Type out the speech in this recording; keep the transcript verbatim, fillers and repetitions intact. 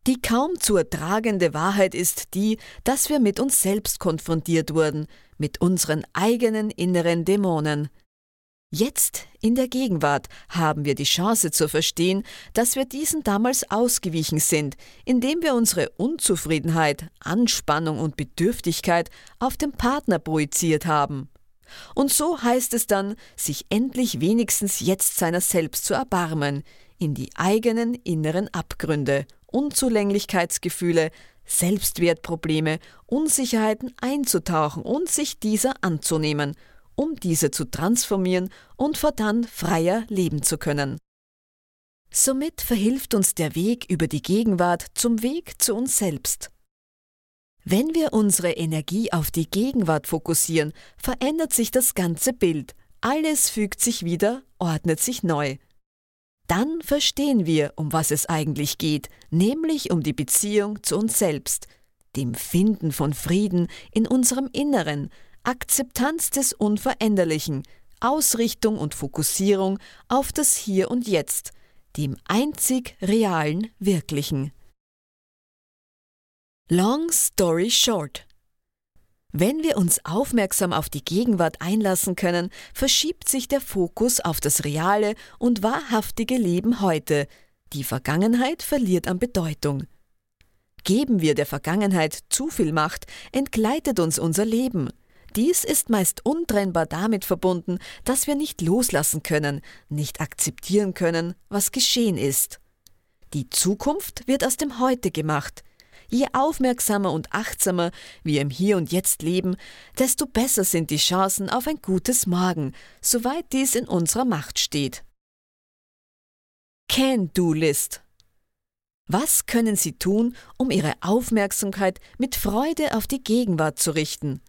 Die kaum zu ertragende Wahrheit ist die, dass wir mit uns selbst konfrontiert wurden, mit unseren eigenen inneren Dämonen. Jetzt, in der Gegenwart, haben wir die Chance zu verstehen, dass wir diesen damals ausgewichen sind, indem wir unsere Unzufriedenheit, Anspannung und Bedürftigkeit auf den Partner projiziert haben. Und so heißt es dann, sich endlich wenigstens jetzt seiner selbst zu erbarmen, in die eigenen inneren Abgründe, Unzulänglichkeitsgefühle, Selbstwertprobleme, Unsicherheiten einzutauchen und sich dieser anzunehmen, um diese zu transformieren und fortan freier leben zu können. Somit verhilft uns der Weg über die Gegenwart zum Weg zu uns selbst. Wenn wir unsere Energie auf die Gegenwart fokussieren, verändert sich das ganze Bild, alles fügt sich wieder, ordnet sich neu. Dann verstehen wir, um was es eigentlich geht, nämlich um die Beziehung zu uns selbst, dem Finden von Frieden in unserem Inneren, Akzeptanz des Unveränderlichen, Ausrichtung und Fokussierung auf das Hier und Jetzt, dem einzig realen Wirklichen. Long story short. Wenn wir uns aufmerksam auf die Gegenwart einlassen können, verschiebt sich der Fokus auf das reale und wahrhaftige Leben heute. Die Vergangenheit verliert an Bedeutung. Geben wir der Vergangenheit zu viel Macht, entgleitet uns unser Leben. Dies ist meist untrennbar damit verbunden, dass wir nicht loslassen können, nicht akzeptieren können, was geschehen ist. Die Zukunft wird aus dem Heute gemacht. Je aufmerksamer und achtsamer wir im Hier und Jetzt leben, desto besser sind die Chancen auf ein gutes Morgen, soweit dies in unserer Macht steht. Can-Do-List. Was können Sie tun, um Ihre Aufmerksamkeit mit Freude auf die Gegenwart zu richten?